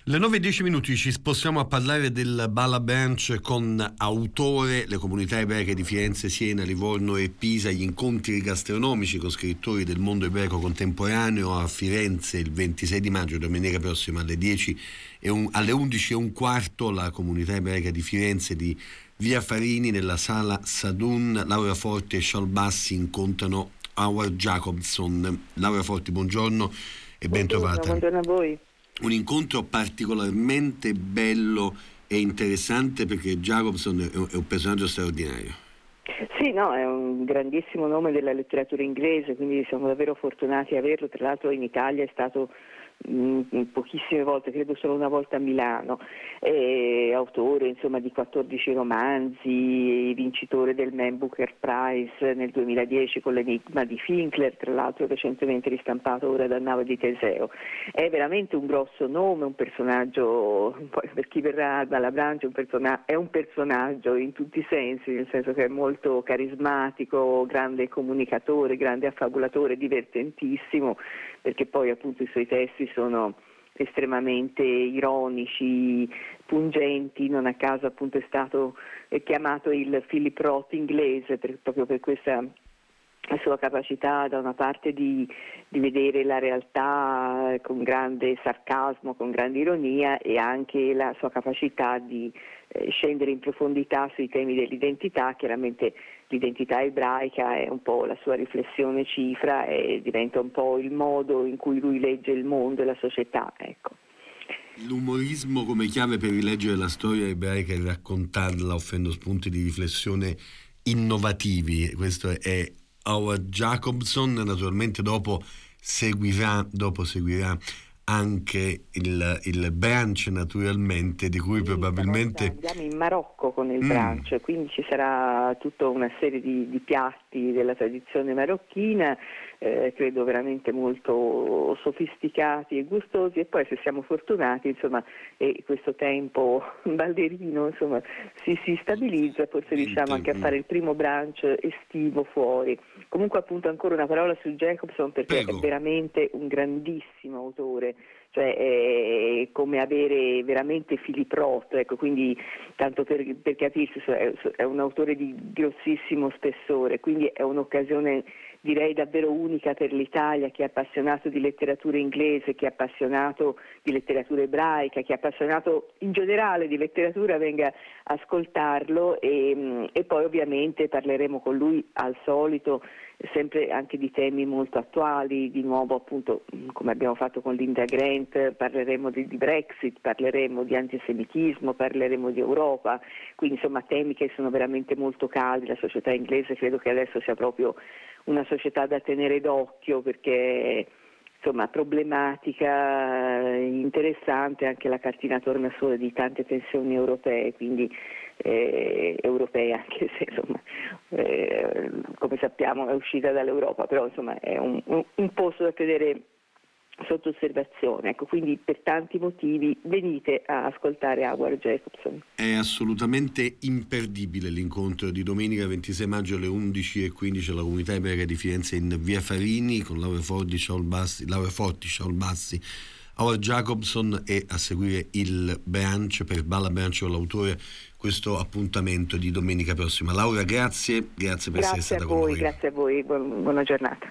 Le 9:10 ci spostiamo a parlare del Bala Branch con Autore, le comunità ebraiche di Firenze, Siena, Livorno e Pisa, gli incontri gastronomici con scrittori del mondo ebraico contemporaneo a Firenze il 26 di maggio, domenica prossima alle 11:15, la comunità ebraica di Firenze di Via Farini nella sala Sadun. Laura Forti e Shaul Bassi incontrano Howard Jacobson. Laura Forti, buongiorno e ben trovata. Buongiorno a voi. Un incontro particolarmente bello e interessante perché Jacobson è un personaggio straordinario. Sì, no, è un grandissimo nome della letteratura inglese, quindi siamo davvero fortunati a averlo. Tra l'altro in Italia è stato pochissime volte, credo solo una volta a Milano, autore insomma di 14 romanzi, vincitore del Man Booker Prize nel 2010 con l'Enigma di Finkler, tra l'altro recentemente ristampato ora da Nave di Teseo. È veramente un grosso nome, un personaggio, poi per chi verrà al Bala Branch è un personaggio in tutti i sensi, nel senso che è molto carismatico, grande comunicatore, grande affabulatore, divertentissimo, perché poi appunto i suoi testi sono estremamente ironici, pungenti, non a caso appunto è stato chiamato il Philip Roth inglese proprio per questa sua capacità da una parte di vedere la realtà con grande sarcasmo, con grande ironia, e anche la sua capacità di scendere in profondità sui temi dell'identità. Chiaramente l'identità ebraica è un po' la sua riflessione cifra e diventa un po' il modo in cui lui legge il mondo e la società, ecco. L'umorismo come chiave per rileggere la storia ebraica e raccontarla offrendo spunti di riflessione innovativi, questo è Howard Jacobson. Naturalmente dopo seguirà anche il Branch, naturalmente, di cui probabilmente andiamo in Marocco con il Branch, quindi ci sarà tutta una serie di piatti della tradizione marocchina, credo veramente molto sofisticati e gustosi, e poi se siamo fortunati insomma e questo tempo balderino insomma si stabilizza, forse riusciamo anche a fare il primo Branch estivo fuori. Comunque appunto ancora una parola su Jacobson, perché Prego. è veramente un grandissimo autore, cioè è come avere veramente Philip Roth, ecco, quindi tanto per capirsi è un autore di grossissimo spessore, quindi è un'occasione direi davvero unica per l'Italia, che è appassionato di letteratura inglese, che è appassionato di letteratura ebraica, che è appassionato in generale di letteratura, venga a ascoltarlo e poi ovviamente parleremo con lui al solito sempre anche di temi molto attuali, di nuovo appunto come abbiamo fatto con Linda Grant, parleremo di Brexit, parleremo di antisemitismo, parleremo di Europa, quindi insomma temi che sono veramente molto caldi. La società inglese credo che adesso sia proprio una società da tenere d'occhio, perché insomma problematica, interessante, anche la cartina tornasole di tante tensioni europee, quindi europee, anche se insomma come sappiamo è uscita dall'Europa, però insomma è un posto da tenere sotto osservazione, ecco, quindi per tanti motivi venite a ascoltare Howard Jacobson. È assolutamente imperdibile l'incontro di domenica 26 maggio alle 11:15 alla comunità ebraica di Firenze in Via Farini con Laura Forti, Shaul Bassi, Howard Jacobson, e a seguire il Branch per Bala Branch con l'autore, questo appuntamento di domenica prossima. Laura, grazie per essere stata con noi. Grazie a voi, buona giornata.